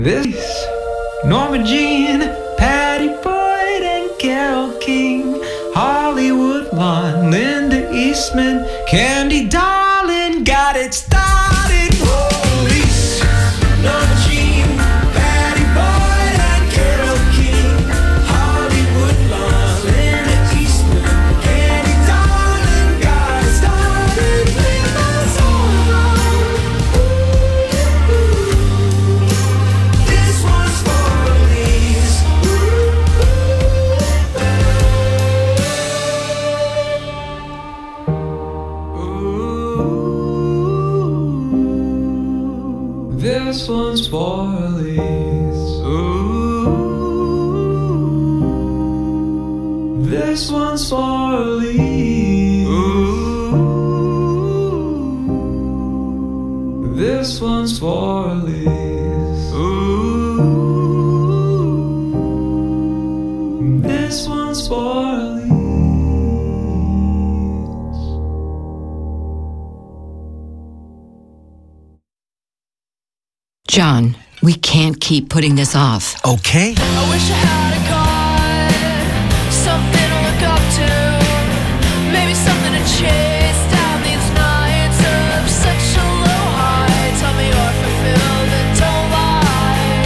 This Norma Jean, Patty Boyd, and Carole King, Hollywood Lawn, Linda Eastman, Candy Darling, got it started. Police, Norma Jean, Patty Boyd, and Carole King, Hollywood Lawn, Linda Eastman, Candy Darling, got it started. Play my song. This one's for police. This one's for Elise. Ooh. This one's for Elise. Ooh. This one's for Elise. Ooh. This one's for Elise. John, we can't keep putting this off. Okay. I wish I had a God, something to look up to, maybe something to chase down these nights of such a low high. Tell me you're fulfilled and don't lie.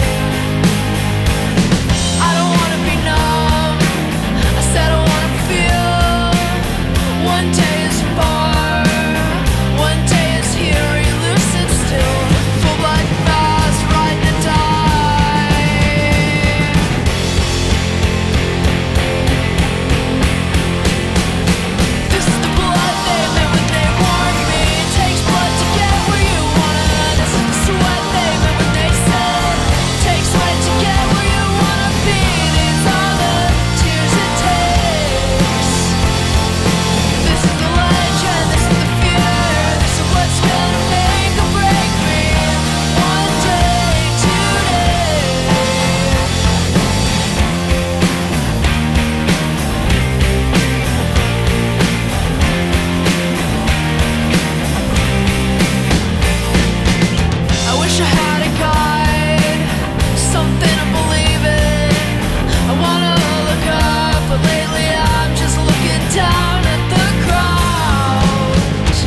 I don't wanna be numb, I said I wanna feel. One day is far, one day is here, elusive still, full black fast, riding to die. This is the blood they meant when they warned me. It takes blood to get where you wanna. This is the sweat they meant when they said it takes sweat to get where you wanna be. These are the tears it takes. This is the legend, this is the fear. This is what's gonna make or break me. One day, today. I wish I had a guide, something to believe in. I wanna look up, but lately I'm just looking down at the crowd.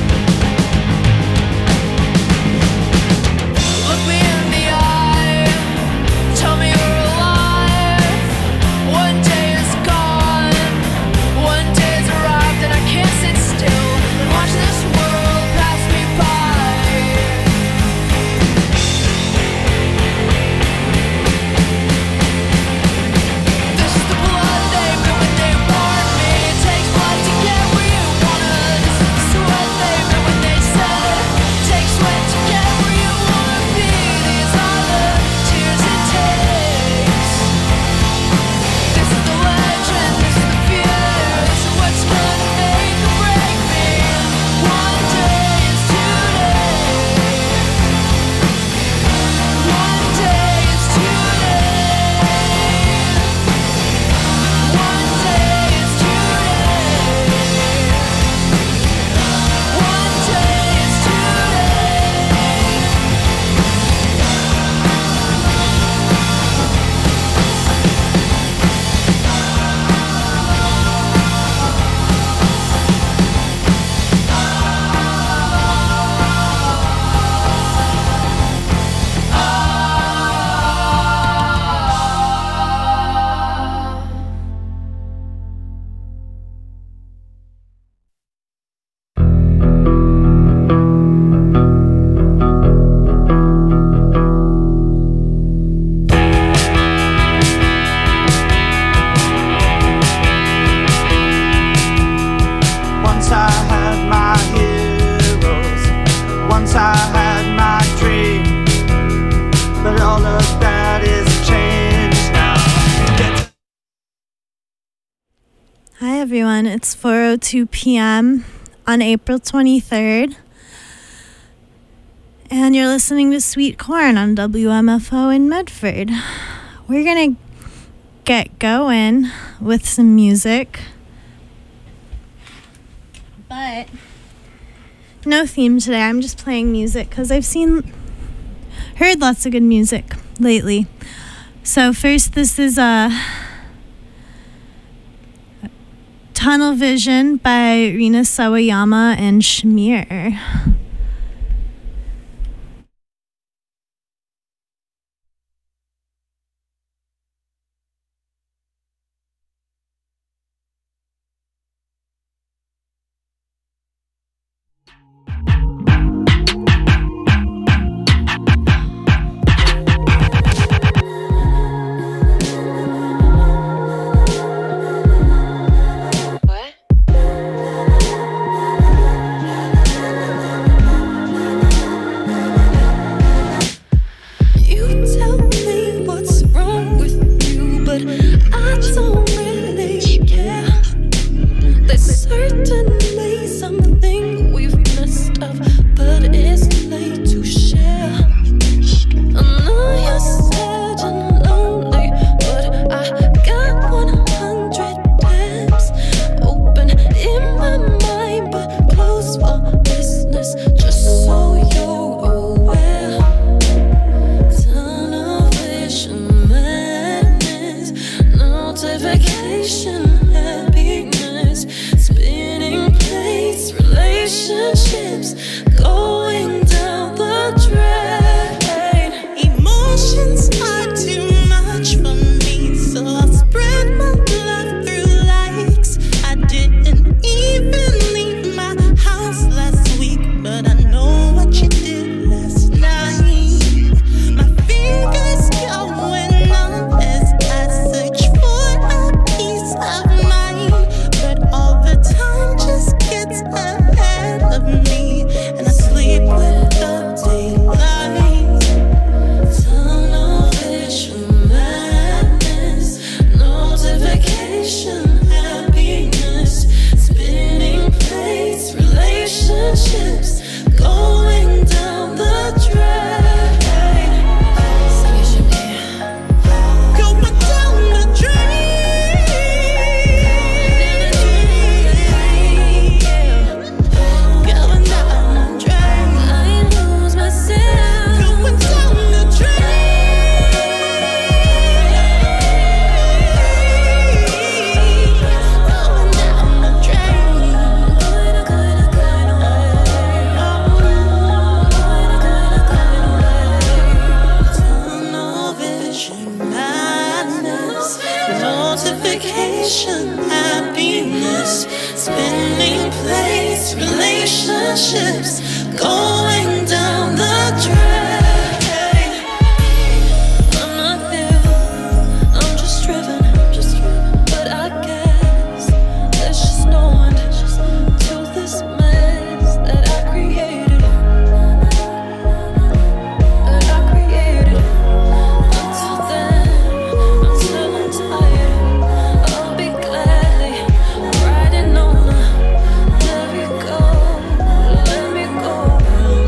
Look me in the eye, tell me you're alive. One day is gone, one day's arrived, and I can't sit still and watch this world pass me by. This is the blood they meant when they warned me. It takes blood to get where you wanna. This is the sweat they meant when they said it takes sweat to get where you wanna be. These are the tears it takes. This is the legend, this is the fear. This is what's gonna make or break me. One day is today. One day is today. One day is today. One day is Once I had my heroes, once I had my dream, but all of that is changed now. Hi everyone, it's 4:02 p.m. on April 23rd. And you're listening to Sweet Corn on WMFO in Medford. We're gonna get going with some music. But no theme today. I'm just playing music because I've heard lots of good music lately. So first, this is Tunnel Vision by Rina Sawayama and Shamir. Let me go.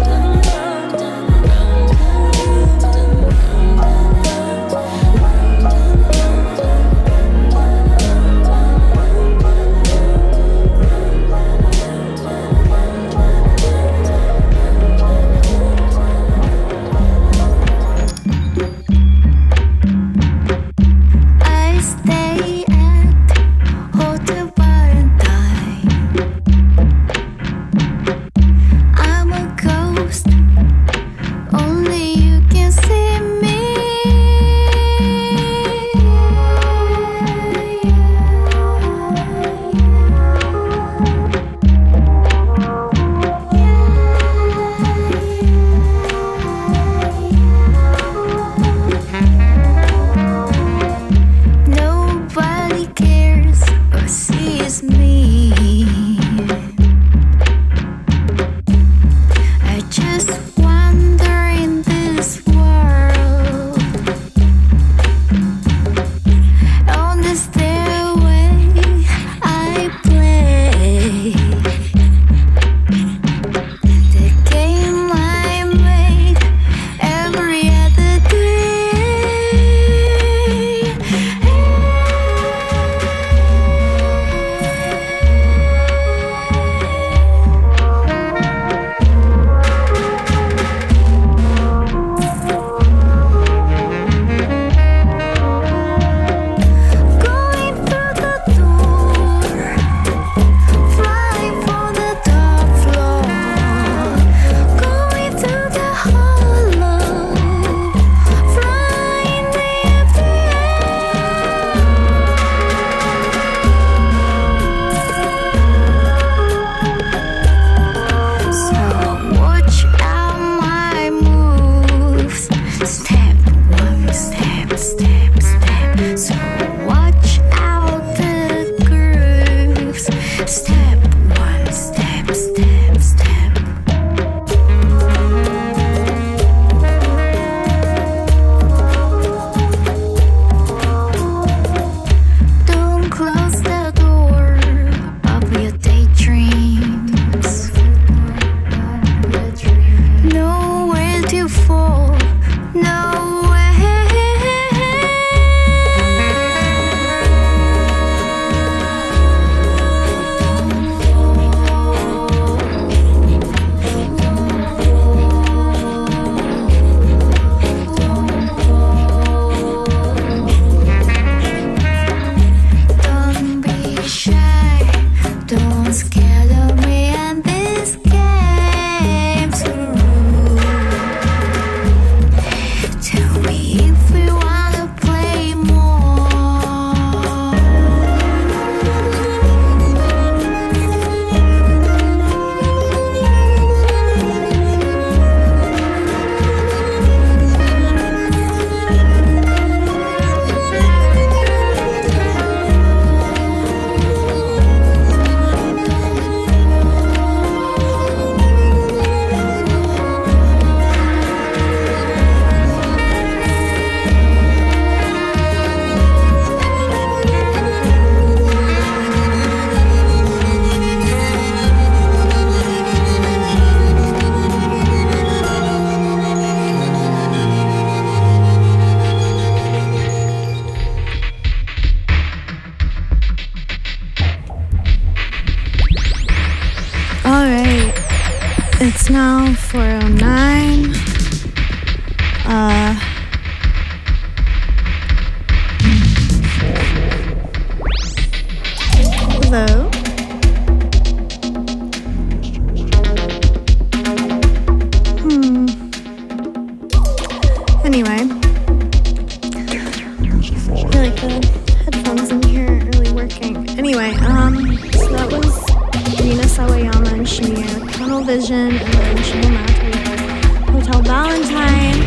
Vision, and then Chanel Mountain, Hotel Valentine.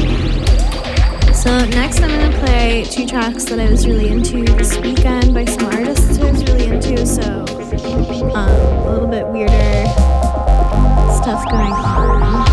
So next I'm going to play 2 tracks that I was really into this weekend by some artists I was really into, so a little bit weirder stuff going on.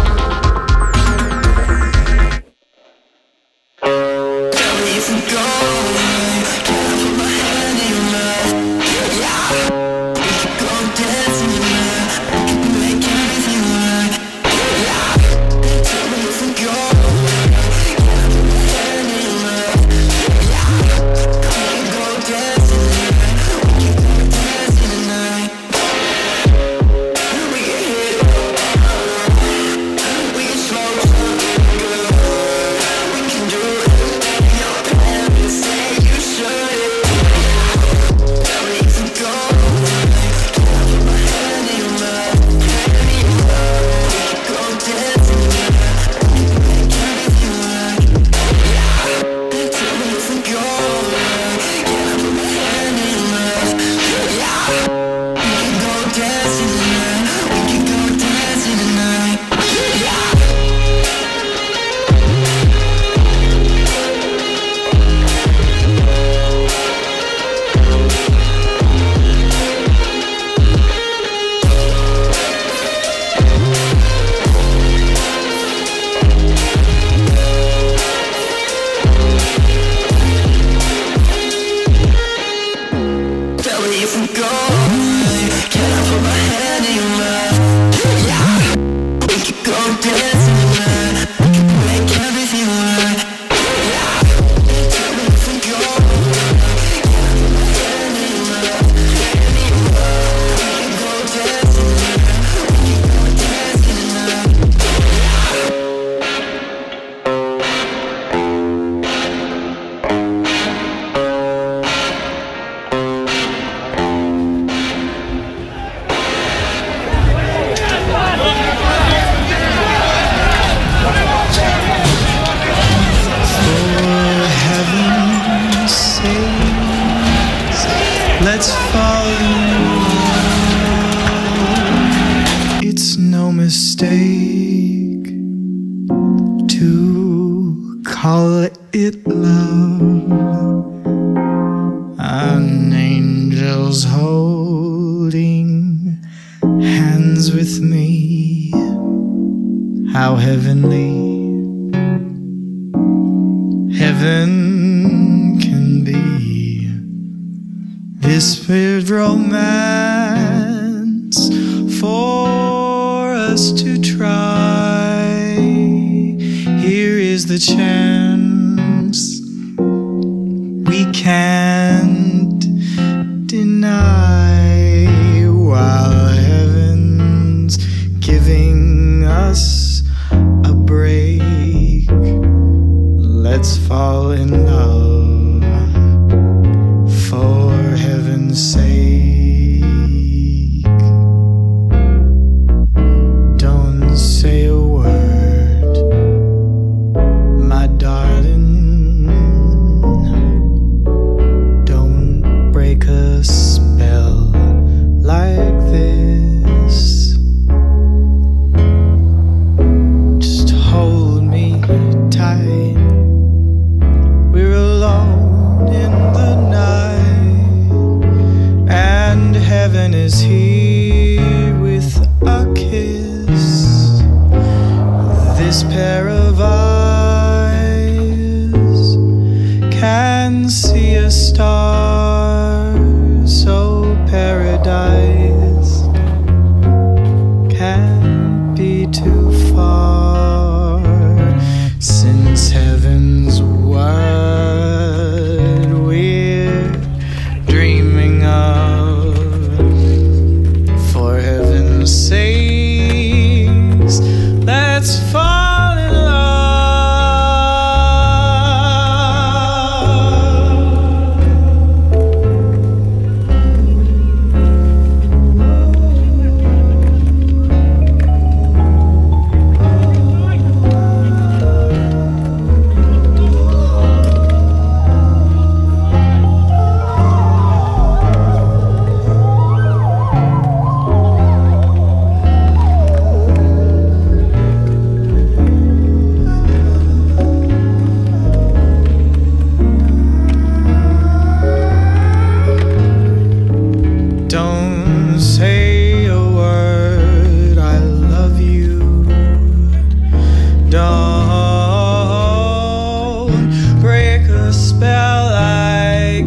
Let's fall in love. It's no mistake to call it love. An angel's holding hands with me. How heavenly heaven can be. This weird romance for us to try. Here is the chance we can't deny, while heaven's giving us a break. Let's fall in love. For heaven's sake, don't say a word, my darling. Don't break a spell like this. Just hold me tight. We're alone in the night, and heaven is here with a kiss. This pair of eyes can see a star, so paradise can't be too far, since heaven's what we're dreaming of. For heaven's sakes, let's fall in love. break a spell like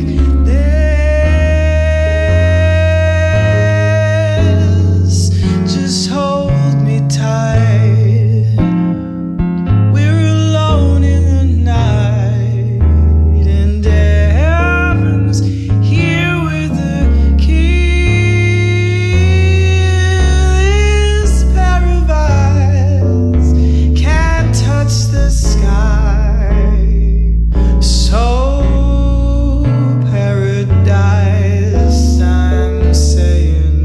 this. Just hold me tight. We're alone in the night, and heaven's here with the key. This pair of eyes can't touch the sky. So paradise, I'm saying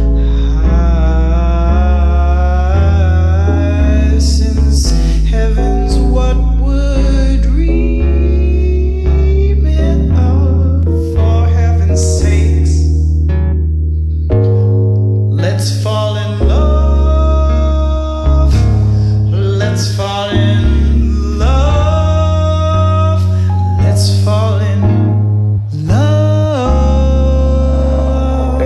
hi. Since heaven's what would dream it of, for heaven's sakes, let's fall in love. Let's fall in love. Let's fall in love.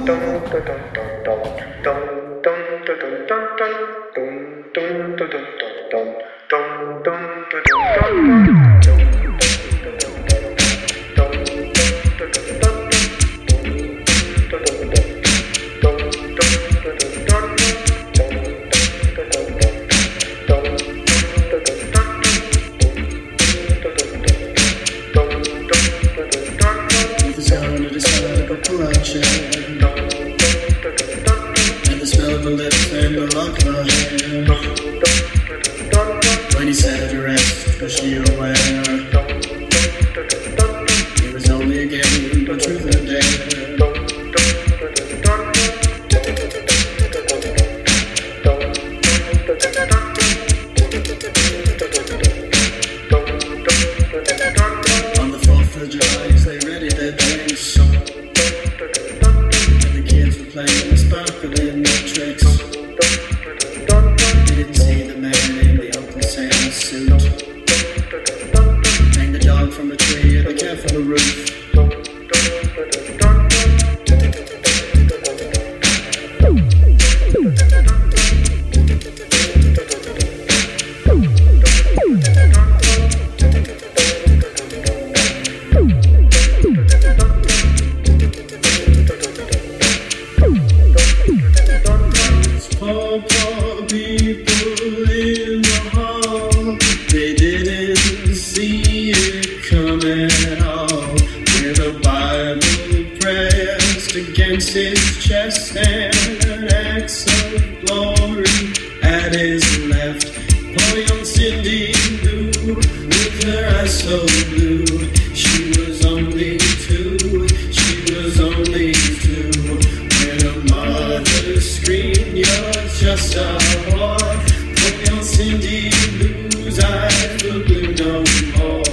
And the smell of the lips and the lock of her hair. When he set her to rest, was she aware? It was only a game, but truth and dare. On the 4th of July, they ready their drinks. And the kids were playing the sparkling tricks. They didn't see the man in the open sail suit. Hang the dog from a tree and the cat from the roof. Poor, poor people in the hall, they didn't see it coming at all. With a Bible pressed against his chest and an axe of glory at his left. Poor young Cindy Lou, with her eyes so blue. She was only two, she was only two. When a mother screamed, "You're just a whore," poor young Cindy Lou's eyes were blue no more.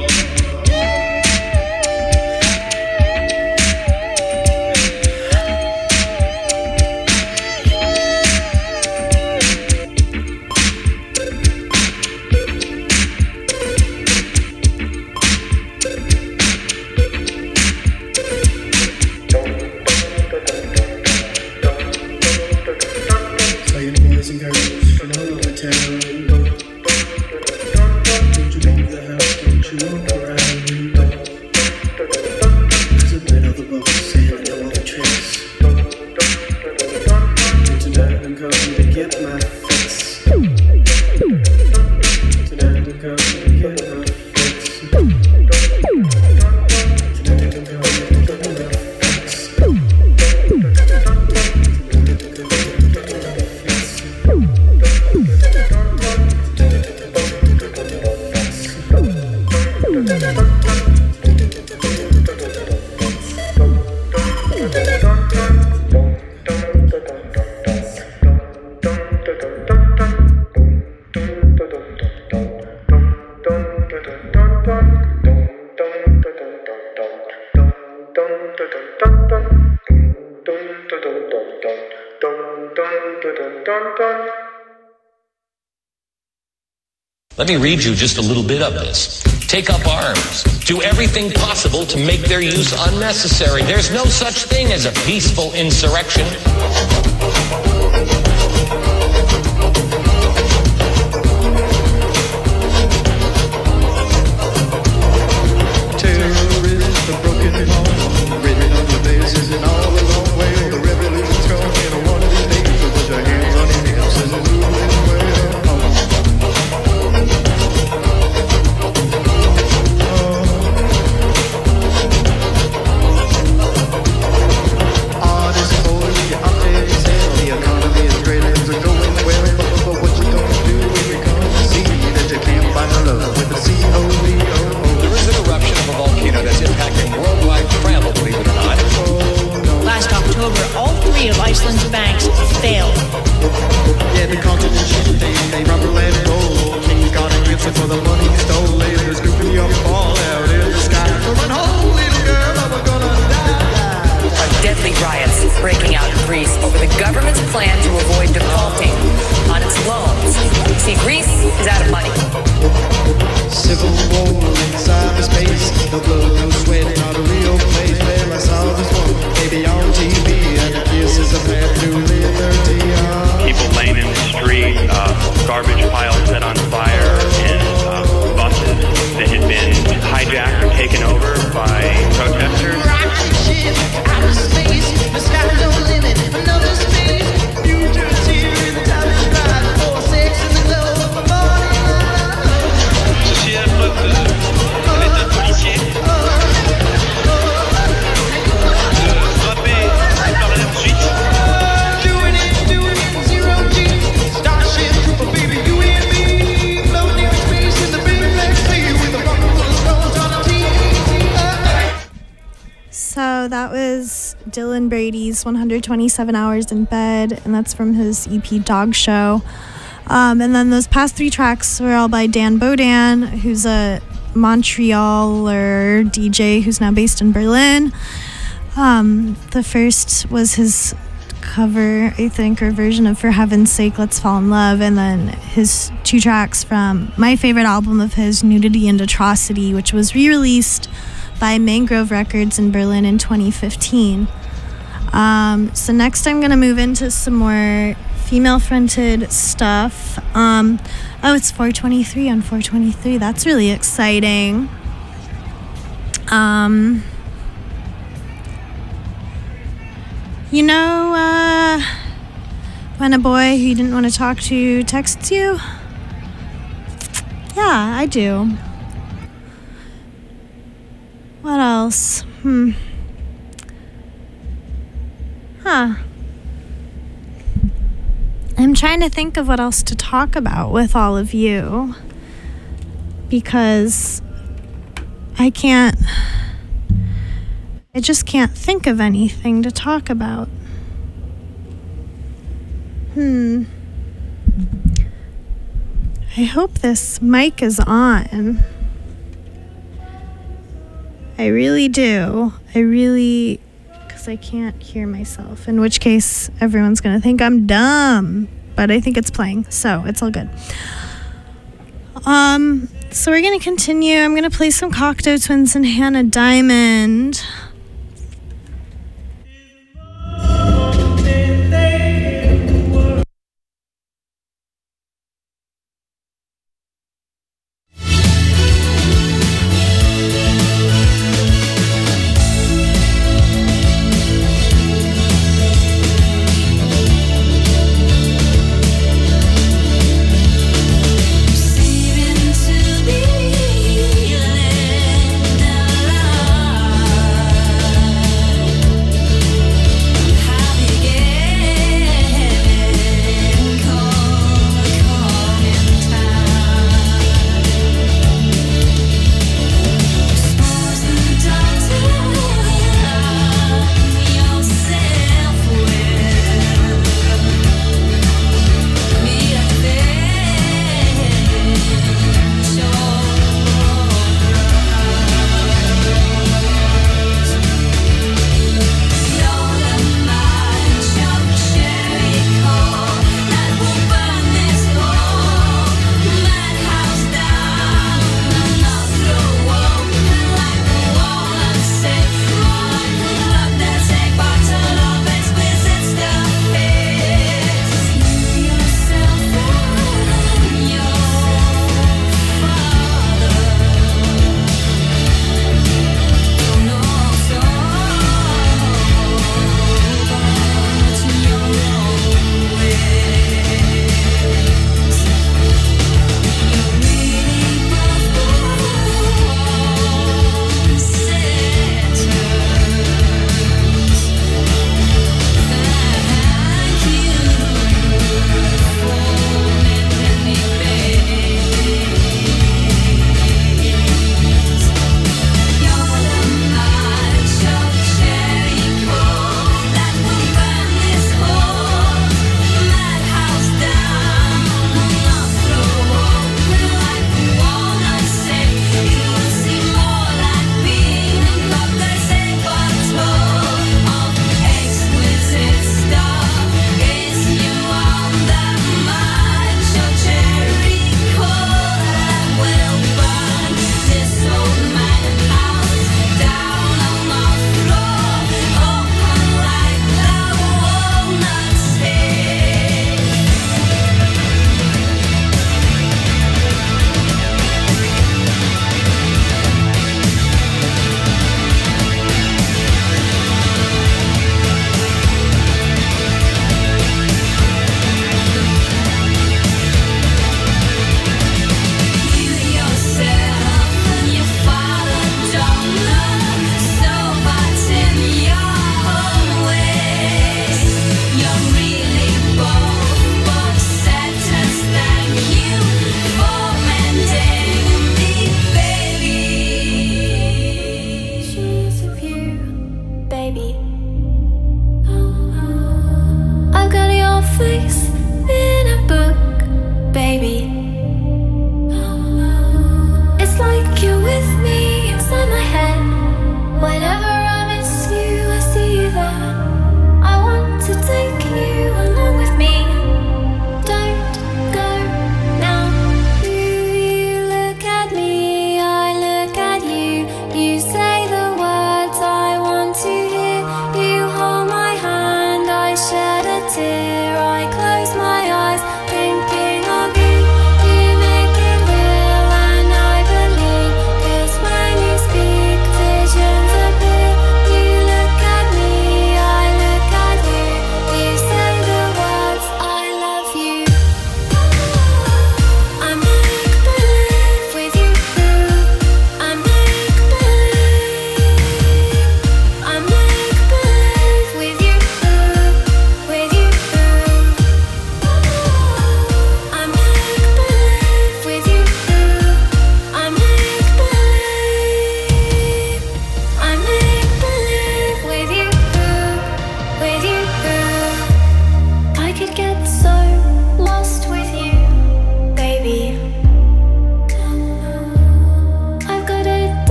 Playing boys and girls from all over town. Don't you leave the house, don't you walk around. There's a bit of the boat saying I know all the tricks. Tonight I'm coming to get my fix. Tonight I'm coming to get my fix. Tonight I'm coming to get my fix. Let me read you just a little bit of this. Take up arms. Do everything possible to make their use unnecessary. There's no such thing as a peaceful insurrection. So that was Dylan Brady's 127 Hours in Bed, and that's from his EP Dog Show. And then those past 3 tracks were all by Dan Bodan, who's a Montrealer DJ who's now based in Berlin. The first was his cover, I think, or version of For Heaven's Sake, Let's Fall in Love, and then his 2 tracks from my favorite album of his, Nudity and Atrocity, which was re-released by Mangrove Records in Berlin in 2015. So next I'm going to move into some more female-fronted stuff. It's 423 on 423. That's really exciting. You know, when a boy who you didn't want to talk to texts you? Yeah, I do. What else? I'm trying to think of what else to talk about with all of you, because I just can't think of anything to talk about. I hope this mic is on. I really do. Because I can't hear myself, in which case everyone's going to think I'm dumb, but I think it's playing, so it's all good. So we're going to continue. I'm going to play some Cocteau Twins and Hannah Diamond. Seem to be feeling alive.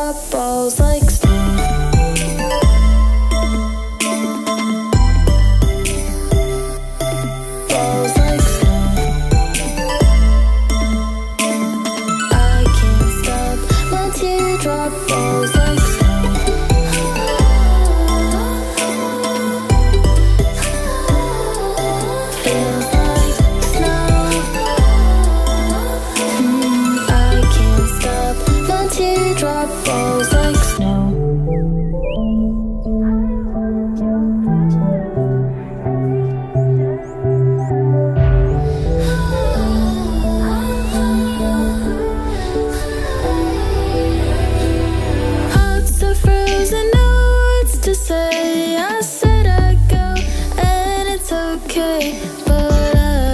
drop balls like balls like I can't stop my teardrop balls like feels like snow. I can't stop my teardrop balls like snow. Hearts are frozen, know what to say. I said I'd go, and it's okay, but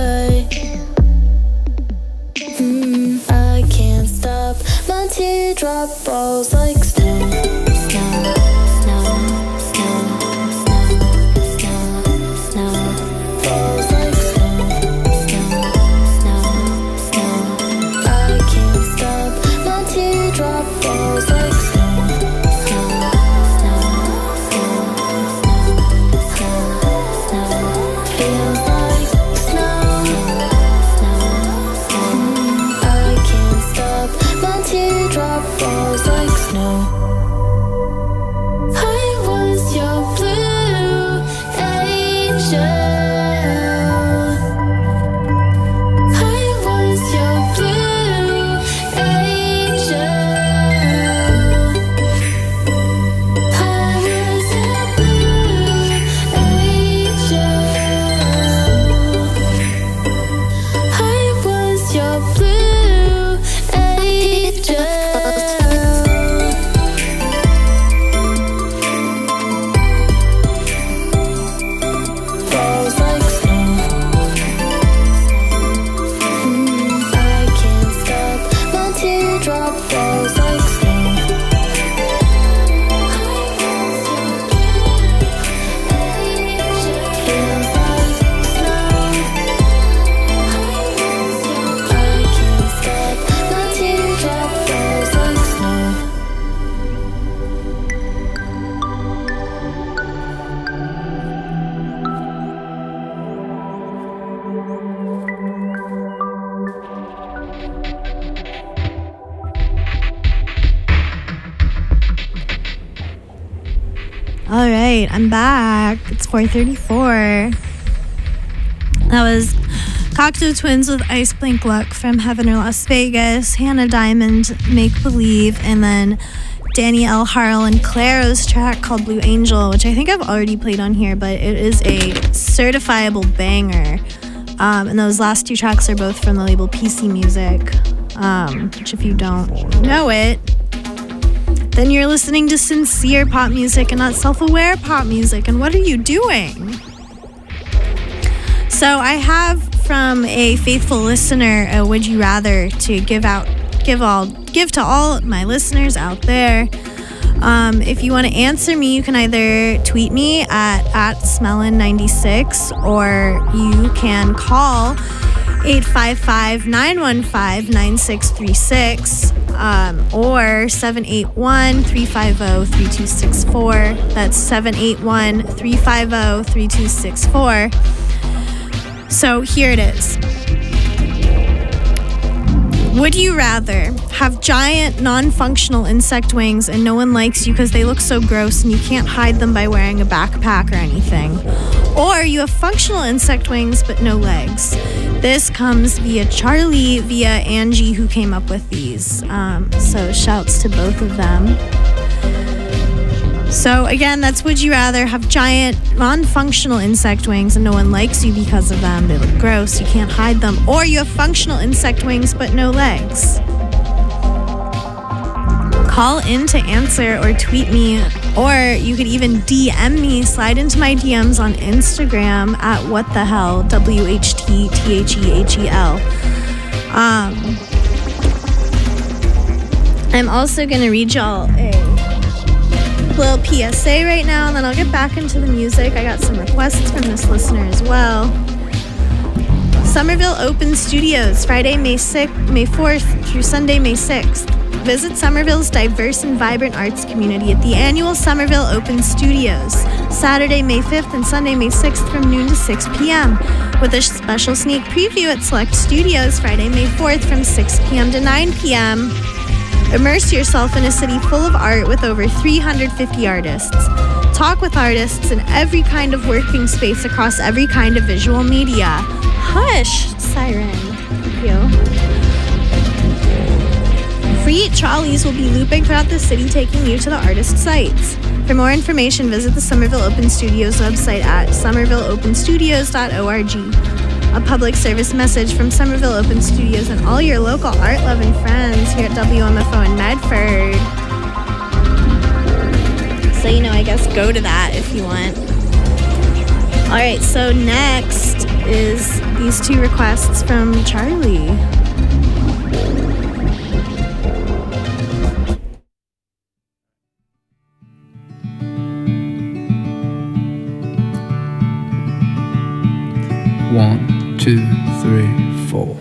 I can't stop my teardrop balls like snow, snow, snow, snow, snow, snow, snow, balls like snow, snow, snow, snow. I can't stop my teardrop balls like snow, snow, snow, snow, snow, snow. Feels like snow, snow, snow. I can't stop my teardrop balls like snow. I was your blue angel. I was your blue angel. I was your blue angel. I was your blue angel. Balls like snow. I can't stop my teardrop balls like snow. Feels like snow. I can't stop my teardrop balls like snow. All right, I'm back. It's 4:34. That was Cocteau Twins with Ice Blink Luck from Heaven or Las Vegas, Hannah Diamond, Make Believe, and then Danny L. Harl and Claro's track called Blue Angel, which I think I've already played on here, but it is a certifiable banger. And those last two tracks are both from the label PC Music, which if you don't know it, then you're listening to sincere pop music and not self-aware pop music. And what are you doing? So I have from a faithful listener a Would You Rather to give to all my listeners out there. If you want to answer me, you can either tweet me at Smellin96 or you can call 855-915-9636 or 781-350-3264. That's 781-350-3264. So here it is. Would you rather have giant non-functional insect wings and no one likes you because they look so gross and you can't hide them by wearing a backpack or anything? Or you have functional insect wings but no legs? This comes via Charlie, via Angie, who came up with these. So shouts to both of them. So again, that's would you rather have giant non-functional insect wings and no one likes you because of them, they look gross, you can't hide them, or you have functional insect wings but no legs? Call in to answer or tweet me, or you could even DM me, slide into my DMs on Instagram at whatthehell, WHTTHEHEL. I'm also going to read y'all a little PSA right now, and then I'll get back into the music. I got some requests from this listener as well. Somerville Open Studios, Friday, May 4th through Sunday, May 6th. visit Somerville's diverse and vibrant arts community at the annual Somerville Open Studios, Saturday, May 5th and Sunday, May 6th from noon to 6 p.m., with a special sneak preview at select studios Friday, May 4th from 6 p.m. to 9 p.m. Immerse yourself in a city full of art with over 350 artists. Talk with artists in every kind of working space across every kind of visual media. Hush, siren. Thank you. Free trolleys will be looping throughout the city, taking you to the artist sites. For more information, visit the Somerville Open Studios website at somervilleopenstudios.org. A public service message from Somerville Open Studios and all your local art-loving friends here at WMFO in Medford. So, I guess go to that if you want. All right, so next is these two requests from Charlie. One, two, three, four.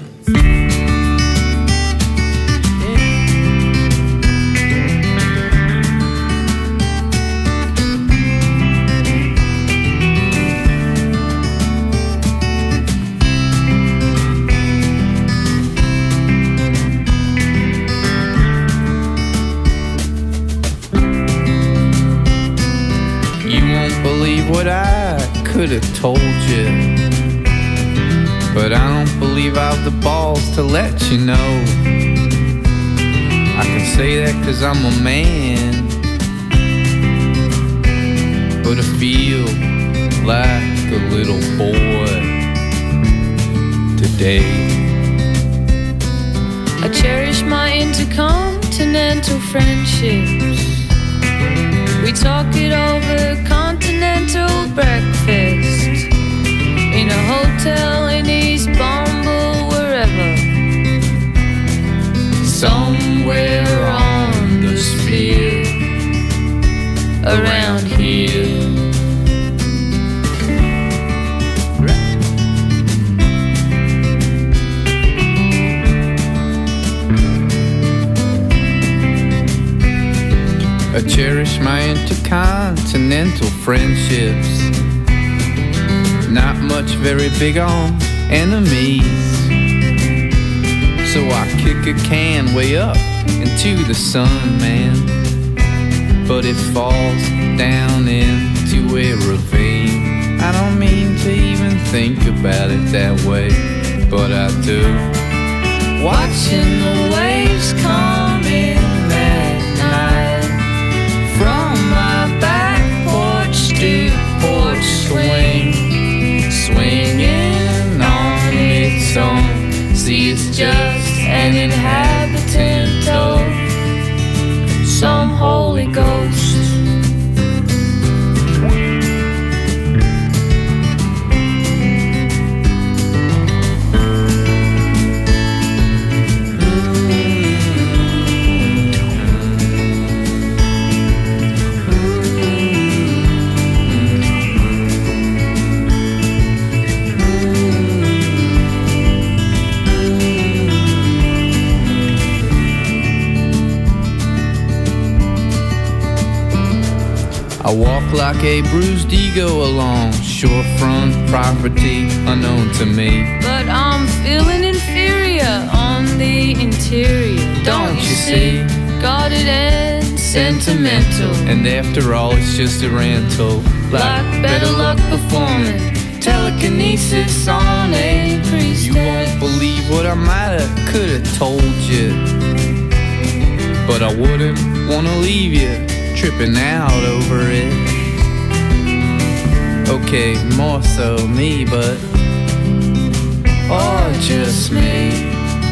Believe what I could have told you, but I don't believe I've the balls to let you know. I can say that 'cause I'm a man, but I feel like a little boy today. I cherish my intercontinental friendships. We talk it over continental breakfast in a hotel in East Bomble, wherever. Somewhere on the sphere around here. I cherish my intercontinental friendships. Not much very big on enemies, so I kick a can way up into the sun, man. But it falls down into a ravine. I don't mean to even think about it that way, but I do. Watching the waves come in at night, from my back porch to porch swing, swinging on its own. See, it's just an inhabitant of some Holy Ghost. I walk like a bruised ego along shorefront property unknown to me. But I'm feeling inferior on the interior. Don't you see? Guarded and sentimental. And after all, it's just a rental. Like better luck performing telekinesis on a priestess. You won't believe what I mighta, coulda told you, but I wouldn't wanna leave you tripping out over it. Okay, more so me, but or just me.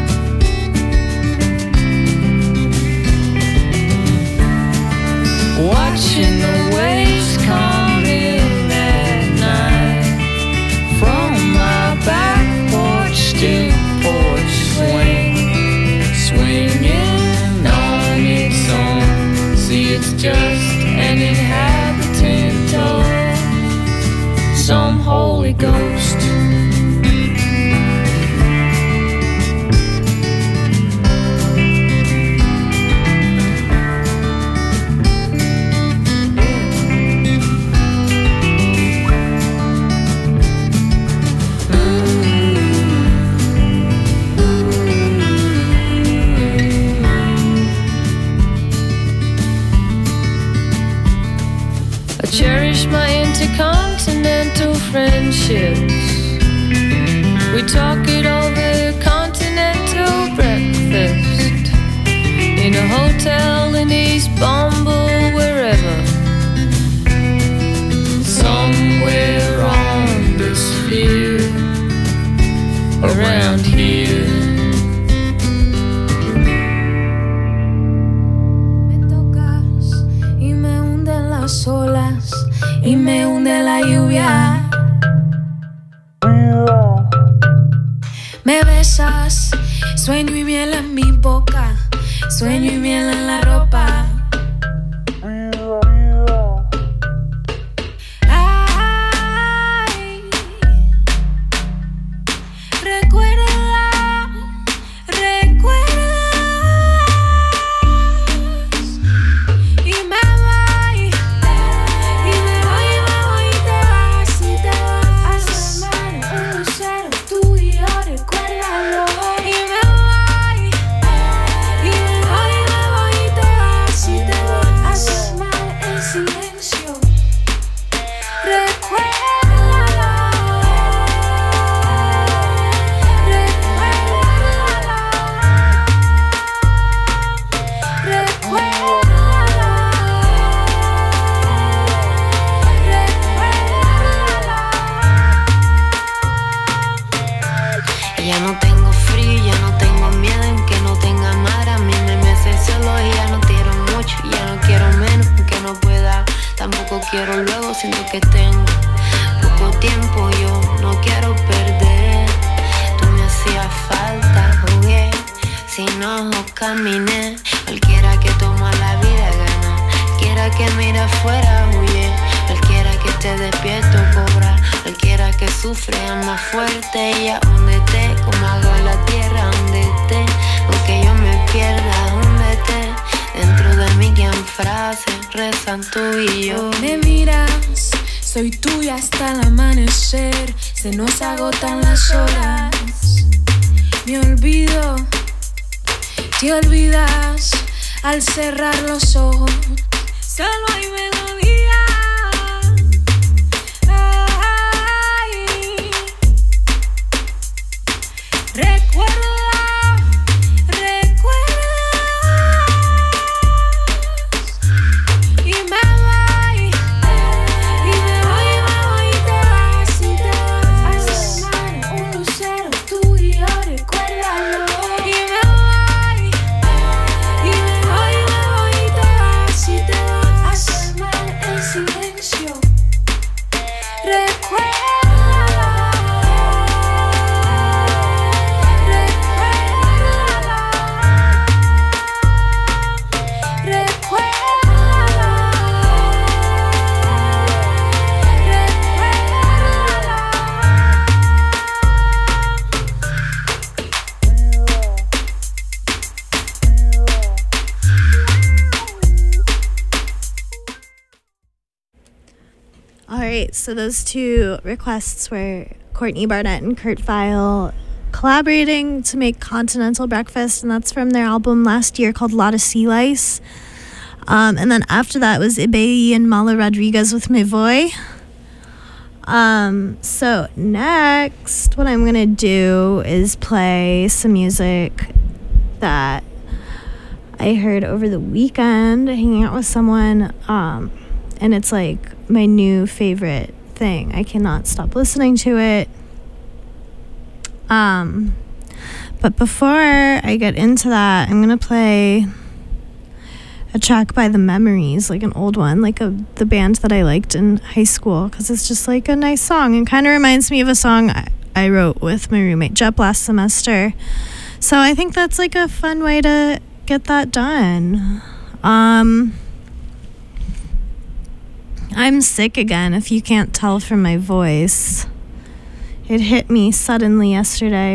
Watching the waves come in at night, from my back porch to porch swing, swinging on its own. See, it's just an inhabitant of some Holy Ghost. cherish my intercontinental friendships. We talk it over continental breakfast in a hotel in East Bumble, wherever. Somewhere on this field, around here. Me tocas y me hunden las olas y me hunde la lluvia. Me besas, sueño y miel en mi boca, sueño y miel en la ropa. Ay, recuerda, recuerdas. Y me voy, y me voy, y me voy, y te vas, y te vas. Hermano, un lucero, tú y yo, recuérdalo. Y me voy, y me voy, y me voy, y te vas, y te vas. Hermano, en silencio, recuérdalo. Y ya no tengo frío, ya no tengo miedo en que no tenga mar. A mí me mece solo y ya no quiero mucho, y ya no quiero menos que no pueda. Tampoco quiero luego, siento que tengo poco tiempo, yo no quiero perder. Tú me hacías falta, jugué, sin ojos caminé. Cualquiera que toma la vida gana, cualquiera que mira afuera huye, cualquiera que esté despierto cobra, cualquiera que sufre ama fuerte. Y húndete como agua en la tierra, húndete, aunque yo me pierda, húndete. Dentro de mí que han frases, rezan tú y yo. Me miras, soy tuya hasta el amanecer, se nos agotan las horas. Me olvido, te olvidas al cerrar los ojos. Solo hay melodía. Ay, recuerda, recuerdas. Y me voy, y me voy, y me voy, y te vas, y te vas. Hermano, un lucero, tú y yo, recuérdalo. Y me voy, y me voy, y me voy, y te vas, y te vas. Hermano, en silencio, recuérdalo. All right, so those two requests were Courtney Barnett and Kurt Vile collaborating to make Continental Breakfast, and that's from their album last year called Lot of Sea Lice. And then after that was Ibeyi and Mala Rodriguez with Me Voy. So next, what I'm gonna do is play some music that I heard over the weekend hanging out with someone, and it's like my new favorite thing. I cannot stop listening to it. But before I get into that, I'm gonna play a track by The Memories, like an old one, like the band that I liked in high school, because it's just like a nice song and kind of reminds me of a song I wrote with my roommate Jep last semester. So I think that's like a fun way to get that done. I'm sick again, if you can't tell from my voice. It hit me suddenly yesterday.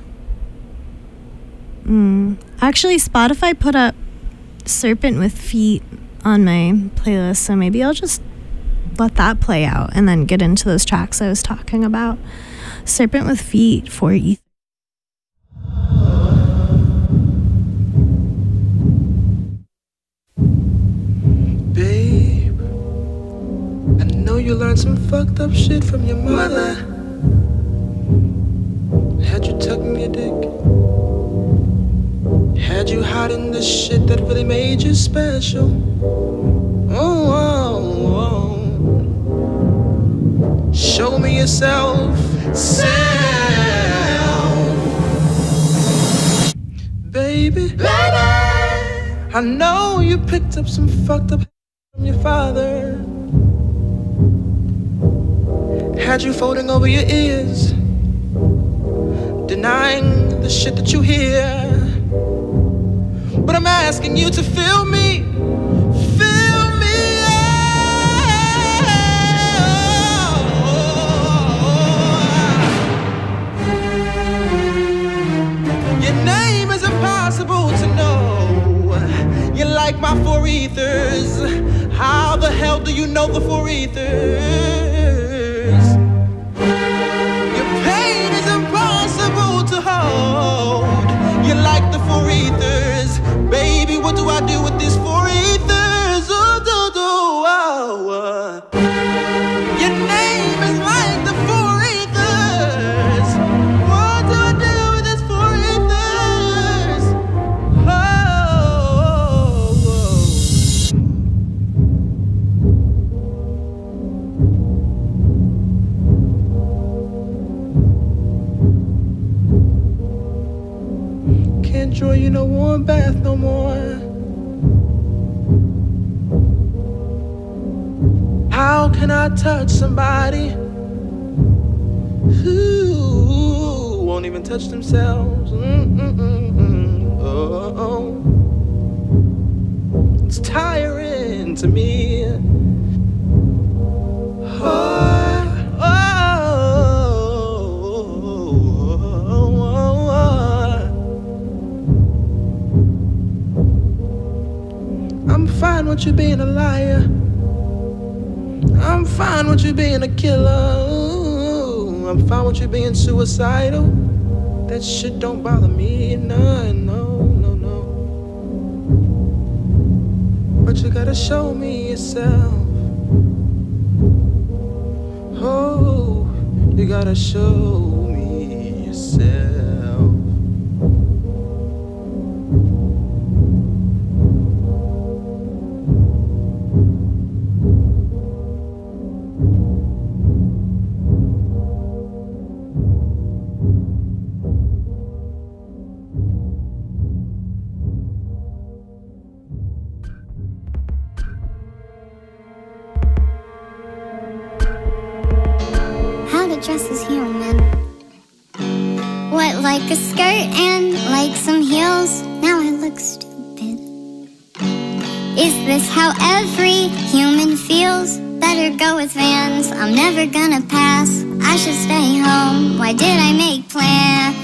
Actually, Spotify put up Serpent with Feet on my playlist, so maybe I'll just let that play out and then get into those tracks I was talking about. Serpent with Feet for Ethan. Babe, you learn some fucked up shit from your mother? Had you tucking your dick? Had you hiding the shit that really made you special? Oh, oh, oh. Show me yourself, baby. I know you picked up some fucked up from your father. Had you folding over your ears, denying the shit that you hear. But I'm asking you to feel me, feel me. Your name is impossible to know. You're like my four ethers. How the hell do you know the four ethers? Your pain is impossible to hold. You're like the four ethers. Baby, what do I do with these four ethers? Oh, your name is like the four ethers. What do I do with these four ethers? Can't draw you no warm bath no more. How can I touch somebody who won't even touch themselves? Oh, it's tiring to me. I'm fine with you being a liar. I'm fine with you being a killer. I'm fine with you being suicidal. That shit don't bother me, no. But you gotta show me yourself. Oh, you gotta show me yourself. Dress is human. What, like a skirt and like some heels? Now I look stupid. Is this how every human feels? Better go with Vans, I'm never gonna pass. I should stay home, why did I make plans?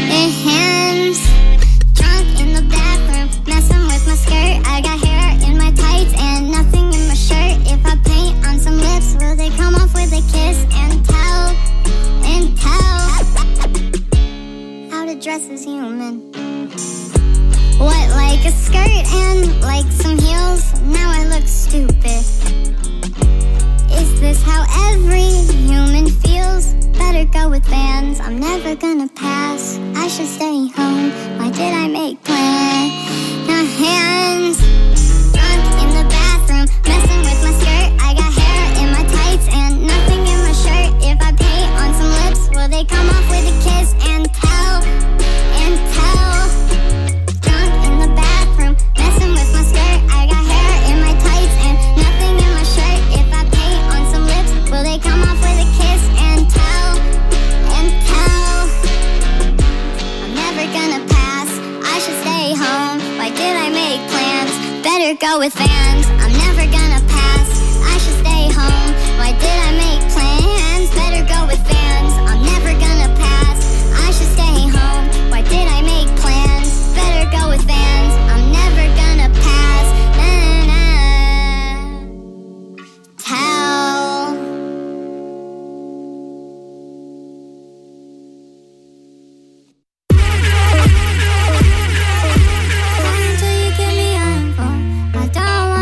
Drunk in the bathroom, messing with my skirt. I got hair in my tights and nothing in my shirt. If I paint on some lips, will they come off with a kiss and tell? How to dress is human. What, like a skirt and like some heels? Now I look stupid. Is this how every human feels? Better go with Vans, I'm never gonna pass. I should stay home, why did I make plans? Drunk in the bathroom, messing with my skirt. I got hair in my tights and nothing in my shirt. If I paint on some lips, will they come off with a kiss and tell? Drunk in the bathroom, messing with my skirt. I got hair in my tights and nothing in my shirt. If I paint on some lips, will they come off with a kiss and tell? I'm never gonna pass, I should stay home. Why did I make plans? Better go with Vans, I'm never gonna pass. I should stay home. Why did I make plans? Better go with Vans, I'm never gonna pass. I should stay home. Why did I make plans? Better go with Vans, I'm never gonna pass. Tell. Until you give me info, I don't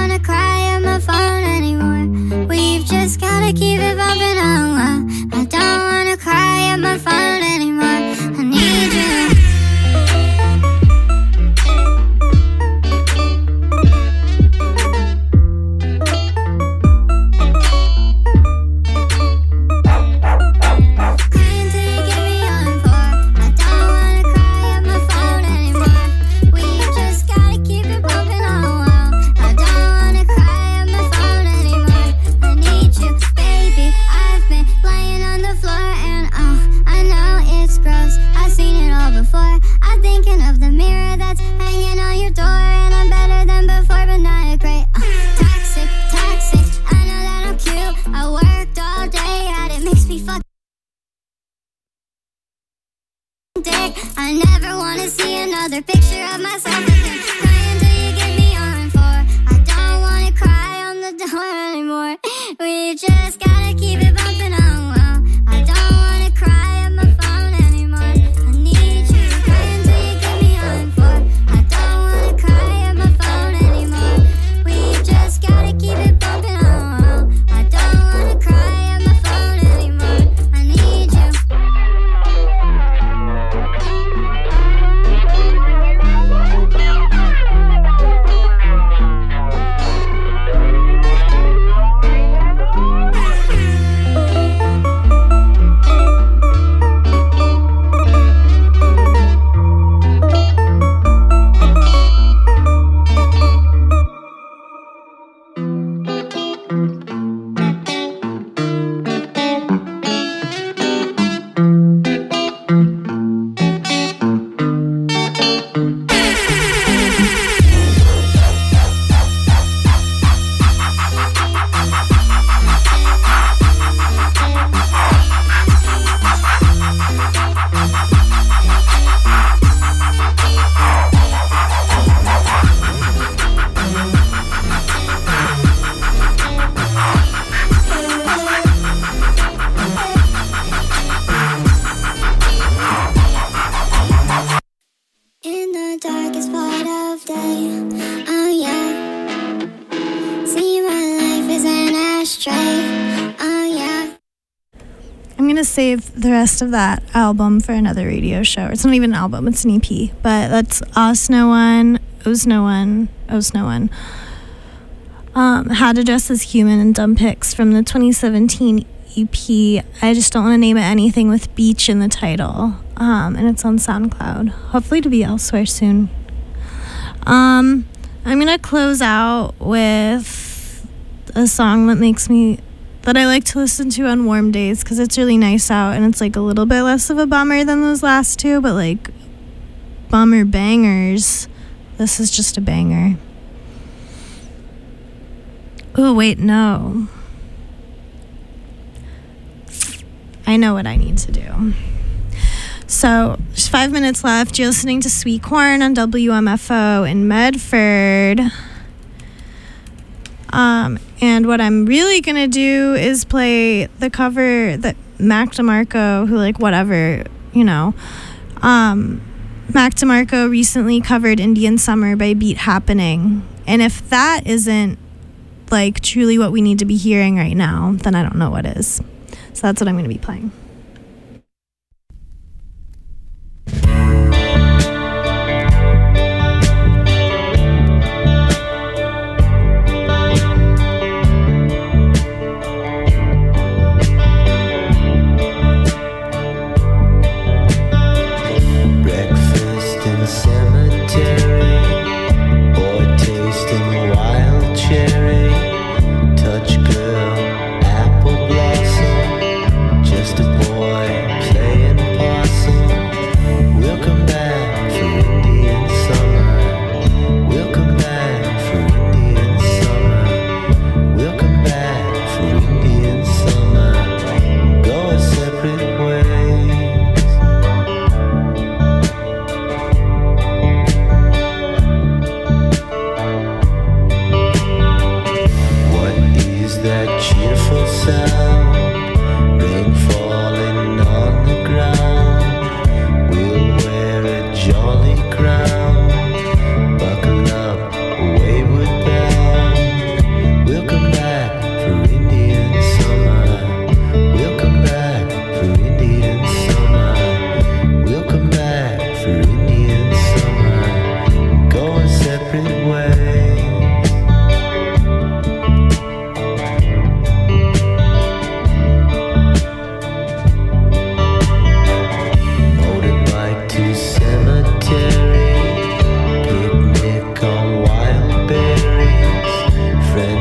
I never wanna see another picture of myself again. Crying till you give me on for. I don't wanna cry on the door anymore. We just gotta keep it bumping on. Well, I don't wanna cry at my phone anymore. I need you. Crying till you give me on for. I don't wanna cry at my phone anymore. We just gotta keep it bumping on. I don't wanna cry at my phone anymore. I need you. In the darkest part of day, oh yeah. See, my life is an ashtray, oh yeah. I'm going to save the rest of that album for another radio show. It's not even an album, it's an EP. But that's Us No One, Oh's No One, Oh's No One. How to Dress as Human and Dumb Pics from the 2017 EP. I just don't want to name it anything with beach in the title. And it's on SoundCloud. Hopefully to be elsewhere soon. I'm going to close out with a song that I like to listen to on warm days because it's really nice out and it's like a little bit less of a bummer than those last two, but like bummer bangers. This is just a banger. Oh, wait, no. I know what I need to do. So, there's 5 minutes left. You're listening to Sweet Corn on WMFO in Medford. And what I'm really going to do is play the cover that Mac DeMarco, who, like, whatever, you know. Mac DeMarco recently covered Indian Summer by Beat Happening. And if that isn't, like, truly what we need to be hearing right now, then I don't know what is. So that's what I'm going to be playing. That cheerful sound